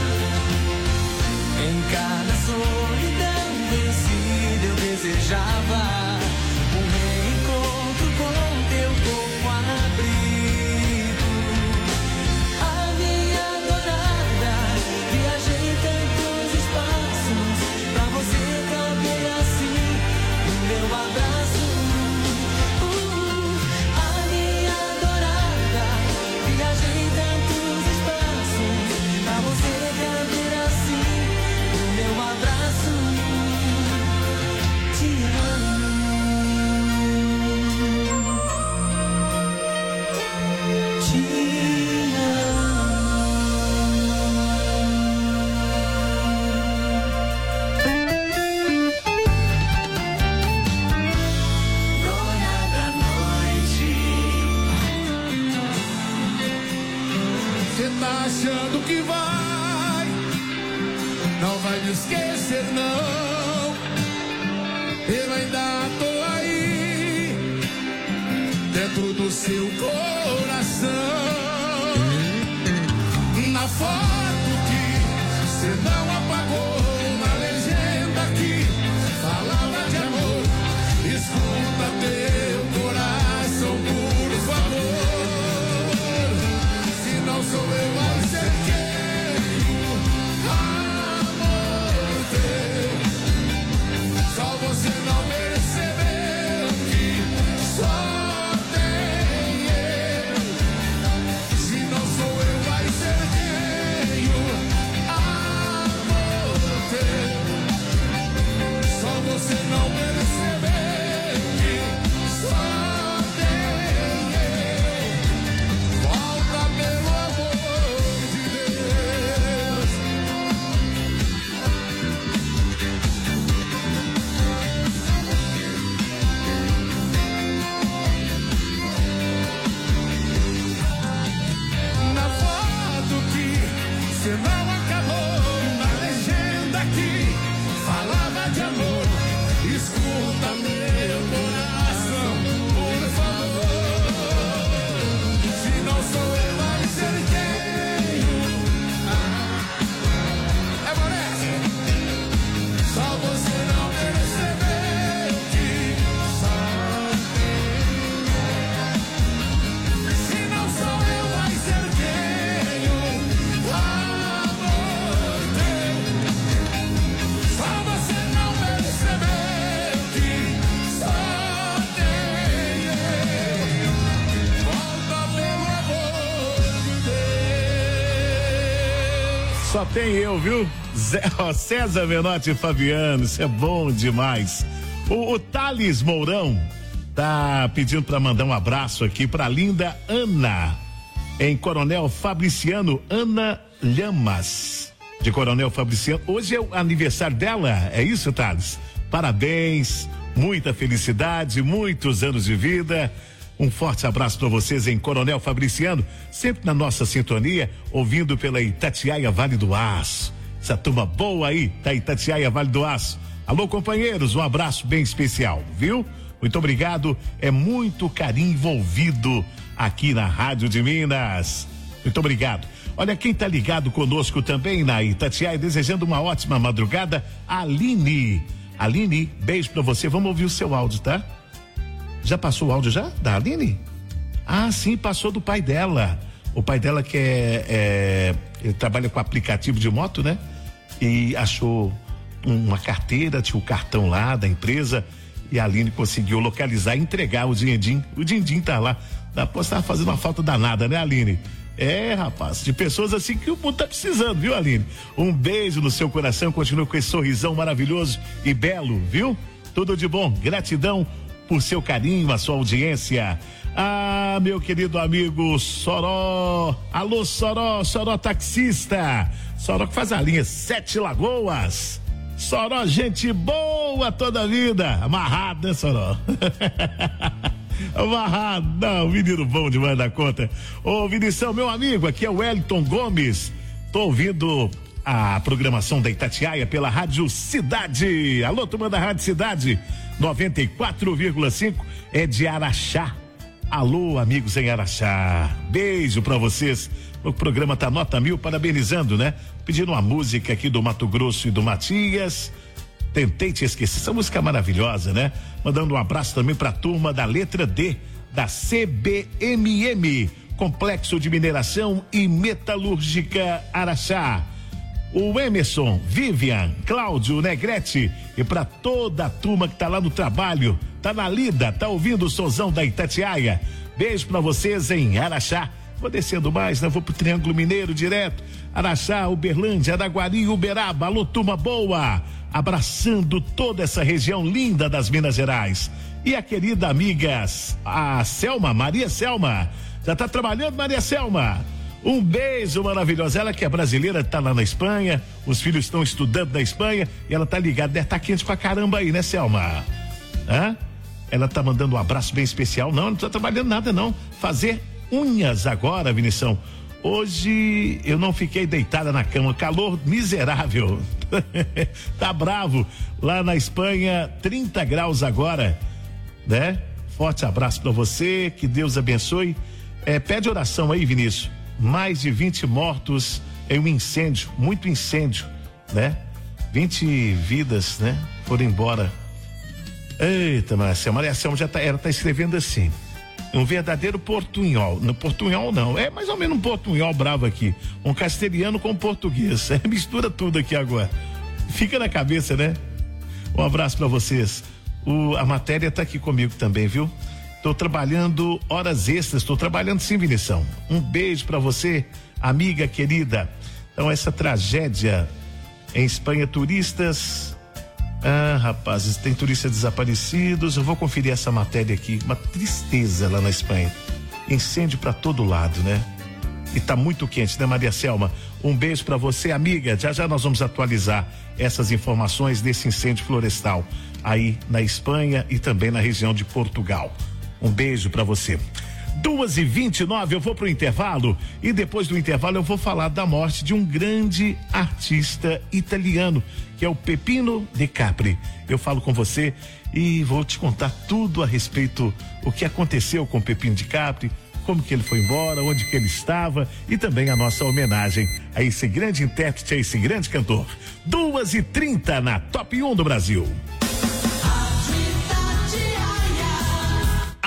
Em cada solidão vencida eu desejava um reencontro com teu corpo abrigo. A minha adorada, viajei tantos espaços pra você caber assim no meu abraço. Uh, a minha adorada, viajei tantos espaços pra você caber assim no meu abraço. Te amo. Te Dona da noite. Cê tá achando que vai, não vai me esquecer não. Eu ainda tô aí, dentro do seu coração. Na foto que cê não apagou, na legenda que falava de amor. Escuta teu coração, por favor. Se não sou eu a ser quem, amor teu. Só você não percebeu que só tem eu. só tem eu, viu? Zé, ó, César Menotti e Fabiano, isso é bom demais. O, o Thales Mourão tá pedindo para mandar um abraço aqui pra linda Ana, em Coronel Fabriciano, Ana Lhamas, de Coronel Fabriciano. Hoje é o aniversário dela, é isso, Thales? Parabéns, muita felicidade, muitos anos de vida. Um forte abraço para vocês em Coronel Fabriciano, sempre na nossa sintonia, ouvindo pela Itatiaia Vale do Aço. Essa turma boa aí, da Itatiaia Vale do Aço. Alô, companheiros, um abraço bem especial, viu? Muito obrigado, é muito carinho envolvido aqui na Rádio de Minas. Muito obrigado. Olha, quem tá ligado conosco também na Itatiaia, desejando uma ótima madrugada, Aline. Aline, beijo pra você, vamos ouvir o seu áudio, tá? Já passou o áudio já, da Aline? Ah, sim, passou do pai dela. O pai dela que é, é ele trabalha com aplicativo de moto, né? E achou uma carteira, tinha o cartão lá da empresa, e a Aline conseguiu localizar e entregar o din-din. O din-din tá lá. Depois tava fazendo uma falta danada, né, Aline? É, rapaz, de pessoas assim que o mundo tá precisando, viu, Aline? Um beijo no seu coração, continua com esse sorrisão maravilhoso e belo, viu? Tudo de bom, gratidão por seu carinho, a sua audiência. Ah, meu querido amigo Soró, alô Soró, Soró taxista, Soró que faz a linha Sete Lagoas. Soró, gente boa toda a vida, amarrado, né, Soró? Amarrado, não, menino bom demais da conta. Ô, Vinição, meu amigo, aqui é o Wellington Gomes, tô ouvindo a programação da Itatiaia pela Rádio Cidade. Alô, turma da Rádio Cidade, noventa e quatro vírgula cinco, é de Araxá. Alô, amigos em Araxá, beijo pra vocês. O programa tá nota mil, parabenizando, né? Pedindo uma música aqui do Mato Grosso e do Matias. Tentei te esquecer, essa música maravilhosa, né? Mandando um abraço também pra turma da letra D, da C B M M, Complexo de Mineração e Metalúrgica Araxá. O Emerson, Vivian, Cláudio, Negrete, e pra toda a turma que tá lá no trabalho, tá na lida, tá ouvindo o sonzão da Itatiaia. Beijo pra vocês em Araxá. Vou descendo mais, né? Vou pro Triângulo Mineiro direto. Araxá, Uberlândia, Araguari e Uberaba. Alô, turma boa. Abraçando toda essa região linda das Minas Gerais. E a querida amiga, a Selma, Maria Selma. Já tá trabalhando, Maria Selma? Um beijo maravilhoso. Ela que é brasileira, tá lá na Espanha. Os filhos estão estudando na Espanha. E ela tá ligada, deve tá quente pra caramba aí, né, Selma? Hã? Ela tá mandando um abraço bem especial. Não, não tá trabalhando nada, não. Fazer unhas agora, Vinição. Hoje eu não fiquei deitada na cama, calor miserável. Tá bravo. Lá na Espanha, trinta graus agora, né? Forte abraço pra você, que Deus abençoe. É, pede oração aí, Vinícius. Mais de vinte mortos em um incêndio, muito incêndio, né? vinte vidas, né? Foram embora. Eita, Maria Maria Selma já tá, ela tá escrevendo assim. Um verdadeiro portunhol. No portunhol não, é mais ou menos um portunhol bravo aqui. Um castelhano com português. É, mistura tudo aqui agora. Fica na cabeça, né? Um abraço pra vocês. O, a matéria tá aqui comigo também, viu? Tô trabalhando horas extras, tô trabalhando sim, Vinição. Um beijo pra você, amiga querida. Então, essa tragédia em Espanha, turistas. Ah, rapazes, tem turistas desaparecidos. Eu vou conferir essa matéria aqui. Uma tristeza lá na Espanha. Incêndio pra todo lado, né? E tá muito quente, né, Maria Selma? Um beijo pra você, amiga. Já já nós vamos atualizar essas informações desse incêndio florestal aí na Espanha e também na região de Portugal. Um beijo pra você. duas e vinte e nove, eu vou pro intervalo e depois do intervalo eu vou falar da morte de um grande artista italiano, que é o Peppino De Capri. Eu falo com você e vou te contar tudo a respeito o que aconteceu com o Peppino De Capri, como que ele foi embora, onde que ele estava e também a nossa homenagem a esse grande intérprete, a esse grande cantor. duas e trinta na Top um do Brasil.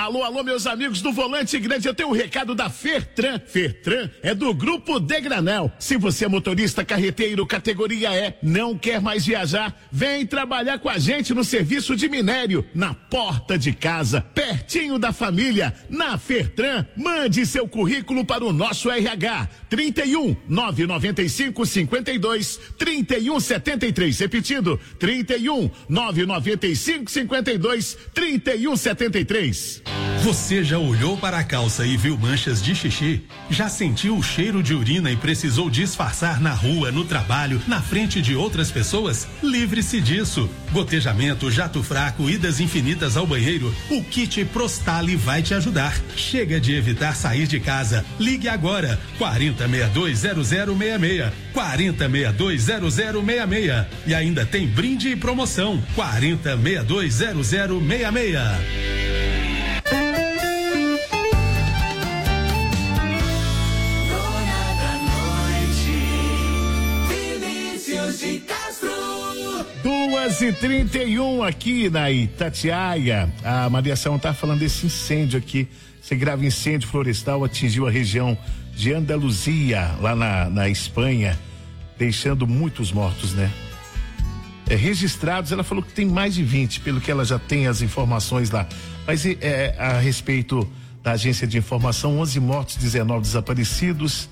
Alô, alô, meus amigos do Volante Grande, eu tenho um recado da Fertran. Fertran é do Grupo Degranel. Se você é motorista carreteiro categoria E, não quer mais viajar, vem trabalhar com a gente no serviço de minério, na porta de casa, pertinho da família, na Fertran. Mande seu currículo para o nosso R H, trinta e um, nove noventa e cinco, cinquenta e dois, trinta e um, setenta e três, repetindo, trinta e um, nove noventa e cinco, cinquenta e dois, trinta e um, setenta e três. Você já olhou para a calça e viu manchas de xixi? Já sentiu o cheiro de urina e precisou disfarçar na rua, no trabalho, na frente de outras pessoas? Livre-se disso. Gotejamento, jato fraco, idas infinitas ao banheiro, o kit Prostali vai te ajudar. Chega de evitar sair de casa. Ligue agora, quarenta, sessenta e dois, zero zero seis seis, quarenta, sessenta e dois, zero zero seis seis. E ainda tem brinde e promoção, quarenta, sessenta e dois, zero zero seis seis. duas e trinta e um aqui na Itatiaia. A Mariação tá falando desse incêndio aqui. Esse grave incêndio florestal atingiu a região de Andaluzia, lá na, na Espanha, deixando muitos mortos, né? É, registrados, ela falou que tem mais de vinte, pelo que ela já tem as informações lá. Mas é, a respeito da agência de informação, onze mortos, dezenove desaparecidos.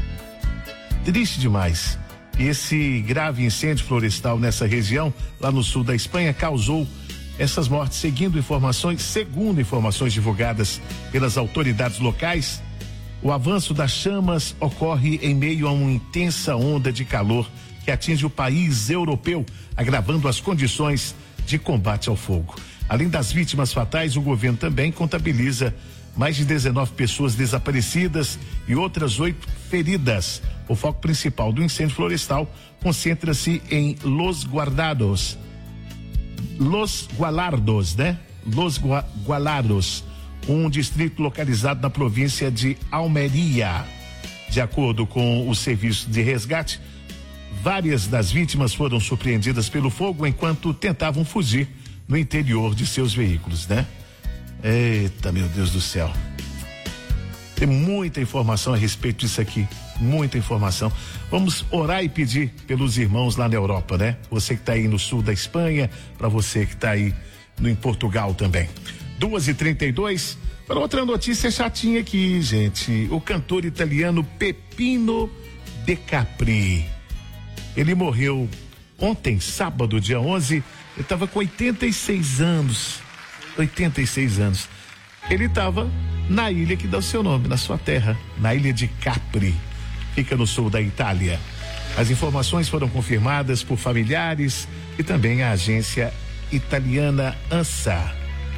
Triste demais. E esse grave incêndio florestal nessa região, lá no sul da Espanha, causou essas mortes. Seguindo informações, segundo informações divulgadas pelas autoridades locais, o avanço das chamas ocorre em meio a uma intensa onda de calor que atinge o país europeu, agravando as condições de combate ao fogo. Além das vítimas fatais, o governo também contabiliza mais de dezenove pessoas desaparecidas e outras oito feridas. O foco principal do incêndio florestal concentra-se em Los Guardados, Los Gualardos, né? Los Gua, Gualardos, um distrito localizado na província de Almeria. De acordo com o serviço de resgate, várias das vítimas foram surpreendidas pelo fogo enquanto tentavam fugir no interior de seus veículos, né? Eita, meu Deus do céu. Tem muita informação a respeito disso aqui. Muita informação. Vamos orar e pedir pelos irmãos lá na Europa, né? Você que está aí no sul da Espanha, para você que está aí no, em Portugal também. duas e trinta e dois. Para outra notícia chatinha aqui, gente. O cantor italiano Peppino De Capri. Ele morreu ontem, sábado, dia onze. Ele estava com oitenta e seis anos. oitenta e seis anos. Ele estava na ilha que dá o seu nome, na sua terra, na ilha de Capri. Fica no sul da Itália. As informações foram confirmadas por familiares e também a agência italiana ANSA.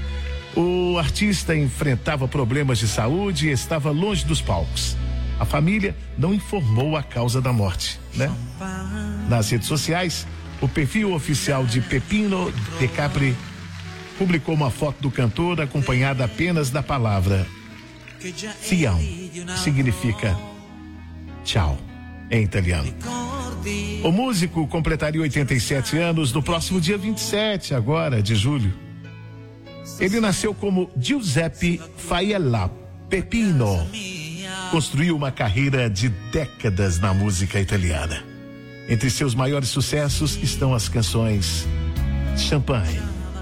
O artista enfrentava problemas de saúde e estava longe dos palcos. A família não informou a causa da morte, né? Nas redes sociais, o perfil oficial de Peppino De Capri publicou uma foto do cantor acompanhada apenas da palavra Siam, significa tchau em italiano. O músico completaria oitenta e sete anos no próximo dia vinte e sete, agora, de julho. Ele nasceu como Giuseppe Faella Peppino. Construiu uma carreira de décadas na música italiana. Entre seus maiores sucessos estão as canções Champagne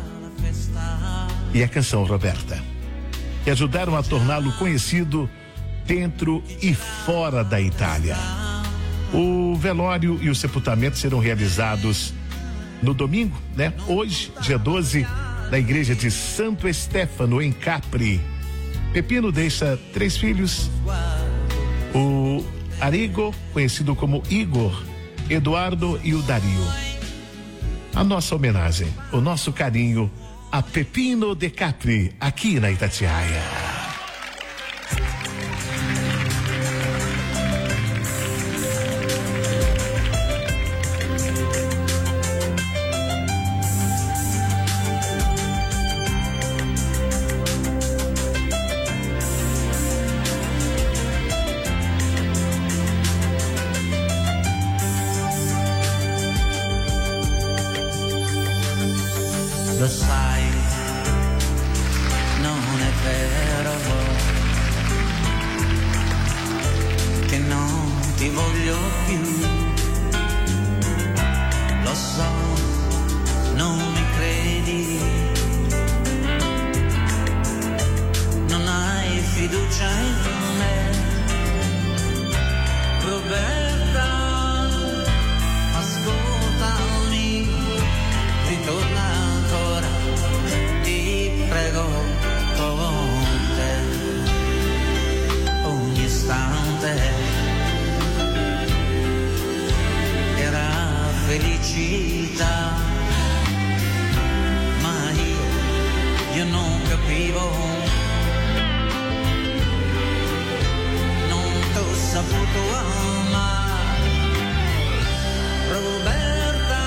e a canção Roberta, que ajudaram a torná-lo conhecido dentro e fora da Itália. O velório e o sepultamento serão realizados no domingo, né? Hoje, dia doze, na igreja de Santo Stefano, em Capri. Peppino deixa três filhos: o Arrigo, conhecido como Igor, Eduardo e o Dario. A nossa homenagem, o nosso carinho a Peppino De Capri, aqui na Itatiaia. Lo sai, non è vero. voglio più. Lo so, non mi credi, non hai fiducia in me, Roberta, ascoltami, ritorna ancora, ti prego con te, ogni istante era felicità, ma io, io non capivo, non t'ho saputo amare, Roberta,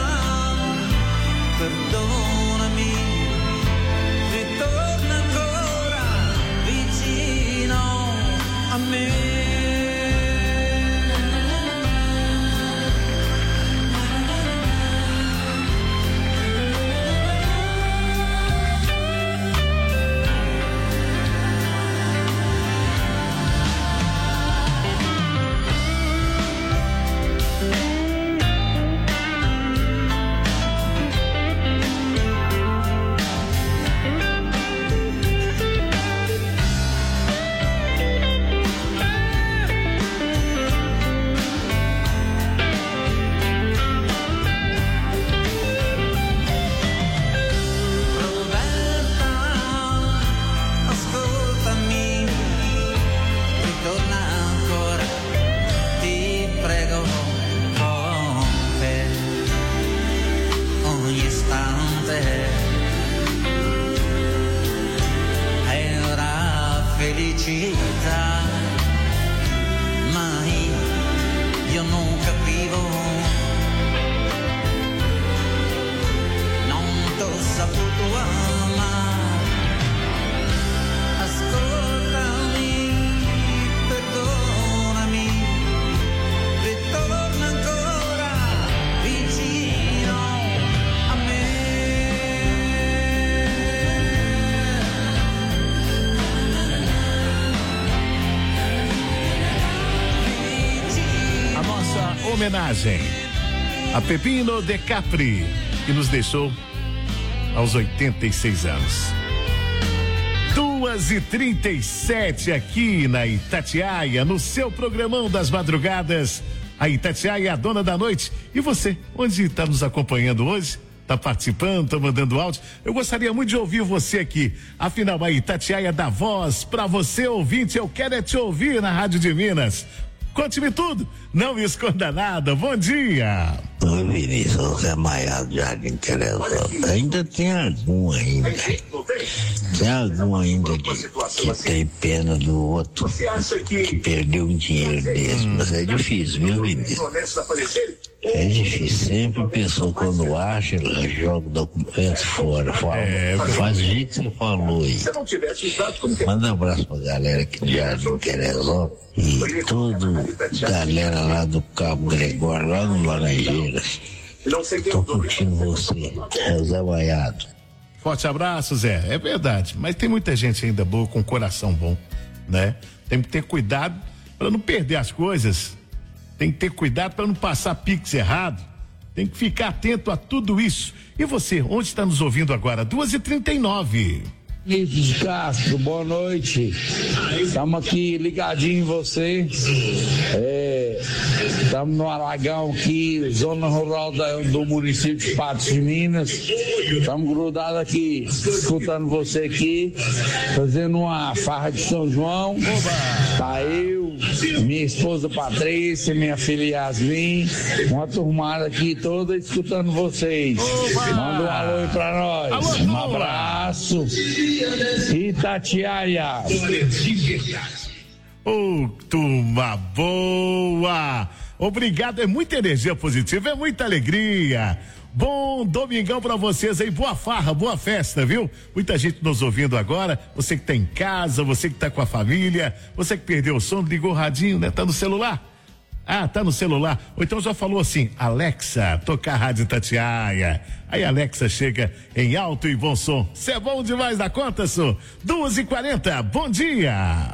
perdonami, ritorna ancora vicino a me. Felicità, ma io, io non capivo, non t'ho saputo amare, ascoltami, perdonami, ritorna ancora vicino a me. Homenagem a Pepino de Capri, que nos deixou aos oitenta e seis anos. duas e trinta e sete aqui na Itatiaia, no seu programão das madrugadas. A Itatiaia é a dona da noite. E você, onde está nos acompanhando hoje? Está participando, está mandando áudio? Eu gostaria muito de ouvir você aqui. Afinal, a Itatiaia dá voz para você, ouvinte. Eu quero é te ouvir na Rádio de Minas. Conte-me tudo, não me esconda nada. Bom dia. Oi, Vinícius, Zé Maiado de Jardim Teresópolis. Ainda tem algum ainda. Tem algum ainda que, que tem pena do outro, que perdeu um dinheiro desse. Hum. Mas é difícil, viu, Vinícius? É difícil. Sempre a pessoa, quando acha, ela joga o documento fora. Fala, é, faz o jeito que você falou aí. Manda um abraço pra galera aqui de Jardim Teresópolis e toda galera lá do Cabo Gregório, lá no Laranjeiras. Tô curtindo você, é Zé Maiado. Forte abraço, Zé. É verdade, mas tem muita gente ainda boa, com coração bom, né? Tem que ter cuidado para não perder as coisas. Tem que ter cuidado para não passar pix errado. Tem que ficar atento a tudo isso. E você, onde está nos ouvindo agora? duas e trinta e nove. Vinícius Castro, boa noite. Estamos aqui ligadinho em você. Estamos é, no Aragão aqui, zona rural da, do município de Patos de Minas. Estamos grudados aqui, escutando você aqui, fazendo uma farra de São João. Tá eu, minha esposa Patrícia, minha filha Yasmin, uma turmada aqui toda escutando vocês. Manda um alô aí pra nós. Um abraço. Itatiaia. Ô, oh, turma boa! Obrigado, é muita energia positiva, é muita alegria. Bom domingão pra vocês aí, boa farra, boa festa, viu? Muita gente nos ouvindo agora, você que tá em casa, você que tá com a família, você que perdeu o sono, ligou o radinho, né? Tá no celular? Ah, tá no celular. Ou então já falou assim, Alexa, tocar a Rádio Itatiaia. Aí a Alexa chega em alto e bom som. Cê é bom demais da conta, senhor? duas e quarenta, bom dia.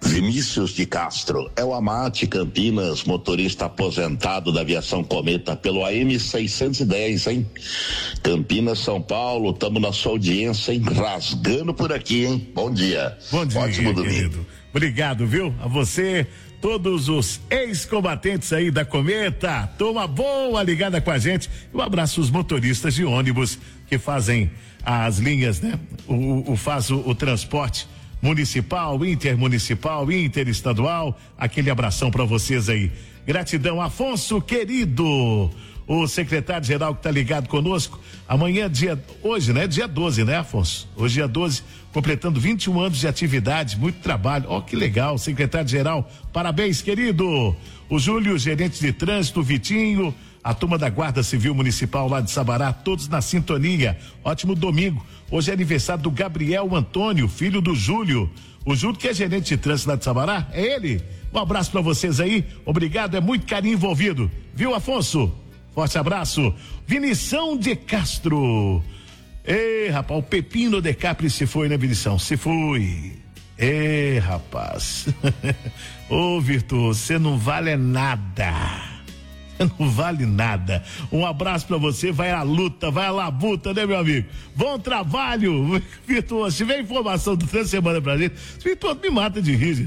Vinícius de Castro, é o Amate Campinas, motorista aposentado da aviação Cometa pelo A M seiscentos e dez, hein? Campinas, São Paulo, estamos na sua audiência, hein? Rasgando por aqui, hein? Bom dia. Bom dia, ótimo domingo. Querido. Obrigado, viu? A você, todos os ex-combatentes aí da Cometa, turma boa ligada com a gente. Um abraço aos motoristas de ônibus que fazem as linhas, né? O, o faz o, o transporte municipal, intermunicipal, interestadual, aquele abração para vocês aí. Gratidão, Afonso querido, o secretário-geral que tá ligado conosco. Amanhã, dia, hoje, né? Dia doze, né, Afonso? Hoje, dia doze, completando vinte e um anos de atividade, muito trabalho. Ó, que legal, secretário-geral, parabéns, querido. O Júlio, gerente de trânsito, Vitinho, a turma da Guarda Civil Municipal lá de Sabará, todos na sintonia. Ótimo domingo. Hoje é aniversário do Gabriel Antônio, filho do Júlio. O Júlio, que é gerente de trânsito lá de Sabará, é ele. Um abraço pra vocês aí. Obrigado, é muito carinho envolvido. Viu, Afonso? Forte abraço. Vinição de Castro. Ei, rapaz, o Pepino de Capri se foi, né, Vinição? Se foi. Ei, rapaz. Ô, Virtuoso, você não vale nada. Não vale nada. Um abraço pra você, vai à luta, vai à labuta, né, meu amigo? Bom trabalho, Virtuoso. Se vem informação do trânsito semana pra gente, Virtuoso me mata de rir.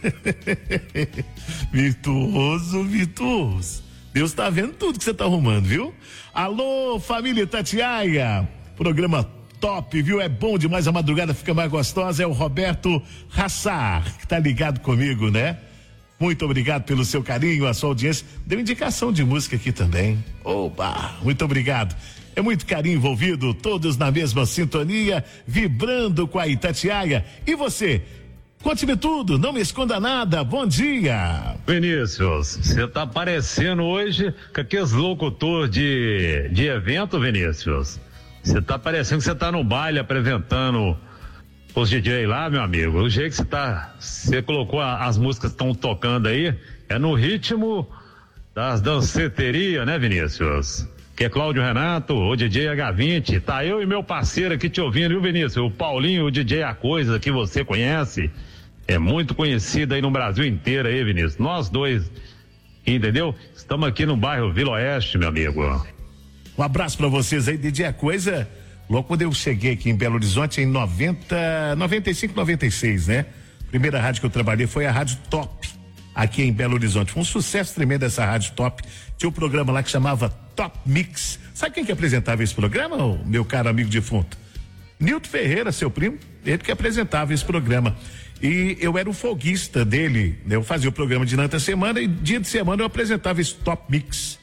Virtuoso, Virtuoso. Deus tá vendo tudo que você tá arrumando, viu? Alô, família Itatiaia. Programa top, viu? É bom demais, a madrugada fica mais gostosa. É o Roberto Hassar, que tá ligado comigo, né? Muito obrigado pelo seu carinho, a sua audiência. Deu indicação de música aqui também. Opa, muito obrigado. É muito carinho envolvido, todos na mesma sintonia, vibrando com a Itatiaia. E você? Conte-me tudo, não me esconda nada. Bom dia. Vinícius, você tá aparecendo hoje com aqueles locutor de, de evento, Vinícius. Você tá parecendo que você tá no baile apresentando os D J lá, meu amigo. O jeito que você tá, você colocou a, as músicas que estão tocando aí, é no ritmo das danceterias, né, Vinícius? Que é Cláudio Renato, o D J H vinte, tá eu e meu parceiro aqui te ouvindo, viu, Vinícius? O Paulinho, o D J A Coisa, que você conhece, é muito conhecido aí no Brasil inteiro aí, Vinícius. Nós dois, entendeu? Estamos aqui no bairro Vila Oeste, meu amigo. Um abraço pra vocês aí, D J A Coisa. Logo quando eu cheguei aqui em Belo Horizonte, em noventa, noventa e cinco, noventa e seis, né? Primeira rádio que eu trabalhei foi a Rádio Top, aqui em Belo Horizonte. Foi um sucesso tremendo essa Rádio Top. Tinha um programa lá que chamava Top Mix. Sabe quem que apresentava esse programa, o meu caro amigo defunto? Nilton Ferreira, seu primo, ele que apresentava esse programa. E eu era o folguista dele, né? Eu fazia o programa de durante a semana e dia de semana eu apresentava esse Top Mix.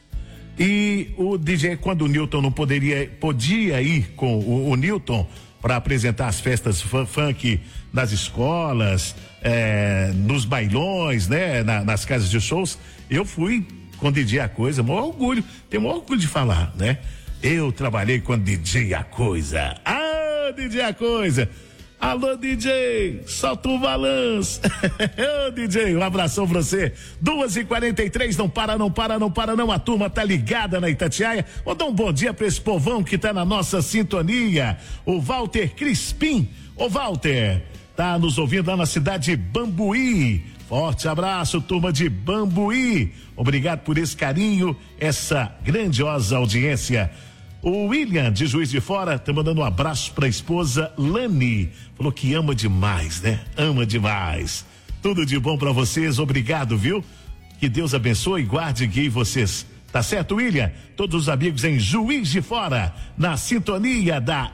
E o D J, quando o Newton não poderia, podia ir com o, o Newton para apresentar as festas funk nas escolas, é, nos bailões, né? Na, nas casas de shows, eu fui com o D J A Coisa, maior orgulho, tenho maior orgulho de falar, né? Eu trabalhei com o D J A Coisa. Ah, D J A Coisa! Alô, D J, solta o balanço. Ô, D J, um abração pra você. duas e quarenta e três, não para, não para, não para, não. A turma tá ligada na Itatiaia. Vou dar um bom dia pra esse povão que tá na nossa sintonia. O Walter Crispim. Ô, Walter, tá nos ouvindo lá na cidade de Bambuí. Forte abraço, turma de Bambuí. Obrigado por esse carinho, essa grandiosa audiência. O William, de Juiz de Fora, tá mandando um abraço pra esposa Lani. Falou que ama demais, né? Ama demais. Tudo de bom pra vocês, obrigado, viu? Que Deus abençoe e guarde e guie vocês. Tá certo, William? Todos os amigos em Juiz de Fora, na sintonia da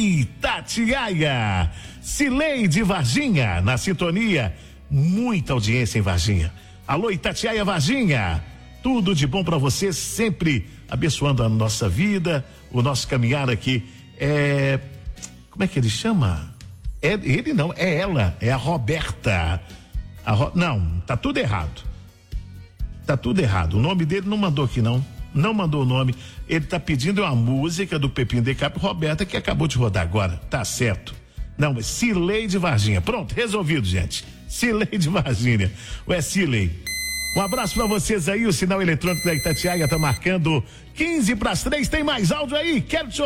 Itatiaia. Cileide Varginha, na sintonia. Muita audiência em Varginha. Alô, Itatiaia Varginha. Tudo de bom pra vocês, sempre abençoando a nossa vida, o nosso caminhar aqui. É, como é que ele chama? É, ele não, é ela, é a Roberta. A Ro, não, tá tudo errado. Tá tudo errado. O nome dele não mandou aqui, não. Não mandou o nome. Ele tá pedindo uma música do Pepinho de Cap, Roberta, que acabou de rodar agora. Tá certo. Não, é Cileide Varginha. Pronto, resolvido, gente. Cileide Varginha. Ué, Cileide. Um abraço pra vocês aí, o sinal eletrônico da Itatiaia tá marcando quinze para as três, tem mais áudio aí, quero te